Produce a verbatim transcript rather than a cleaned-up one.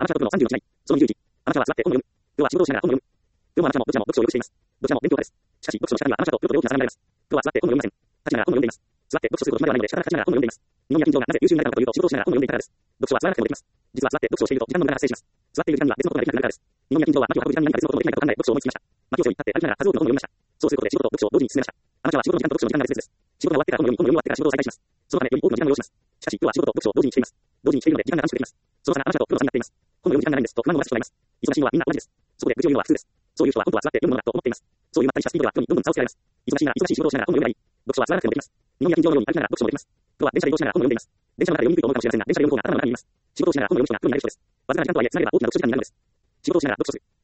アマチュアトップのさんじゅうのいち枚、そのにじゅういち、アマチュアは座って本を読む。今日は仕事をしながら本を読む。今日もアマチュアもどちらも読書をよくしています。どちらも勉強家です。しかし、読書の下にはアマチュアとプロと大きな差が見られます。プロは座って本を読みません。立ちながら本を読んでいます。座って読書すること暇ではないので、下から立ちながら本を読んでいます。二宮金城がなぜ優秀になれたのかというと、仕事をしながら本を読んでいたからです。読書は座らなくてもできます。実は座って読書をしていると時間の無駄が発生します。座っている時間には別のことができなくなるからです。二宮金城は薪を運ぶ時間に何か別のこともできないかと考え読書を思いつきました。薪を背負い立って歩きながら数多くの本を読みました。そうすることで仕事と読書を同時に進めました。アマチュアは仕事の時間と読書の時間が別々です。仕事が終わってから本を読み、本を読み終わってから仕事を再開します。そのためより多くの時間を要します。しかし、プロは仕事と読書を同時にしています。同時にしているので時間が短縮できます。その差がアマチュアとプロの差になっています。本を読む時間がないんですと不満を漏らす人がいます。忙しいのはみんな同じです。そこで愚痴を言うのは普通です。そういう人は本当は座って読むものだと思っています。そういうまったりしたスピードでは人にどんどん差をつけられます。忙しいなら忙しい仕事をしながら本を読めばいい。読書は座らなくてもできます。二宮金城のように歩きながら読書もできます。プロは電車で移動しながら本を読んでいます。電車の中で読みにくいと思うかもしれませんが、電車で読む方が頭の中にいます。仕事をしながら本を読む人がプロになる人です。わずかな時間とはいえ、つなげば大きな読書時間になるのです。仕事をしながら読書する。